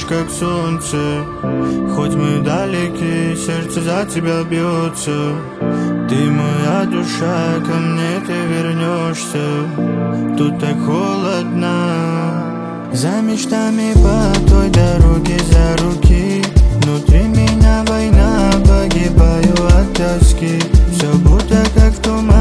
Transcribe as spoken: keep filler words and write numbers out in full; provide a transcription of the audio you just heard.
как солнце. Хоть мы далеки, сердце за тебя бьется. Ты моя душа, ко мне ты вернешься. Тут так холодно. За мечтами по той дороге, за руки. Внутри меня война, погибаю от тоски. Все будто как в тумане.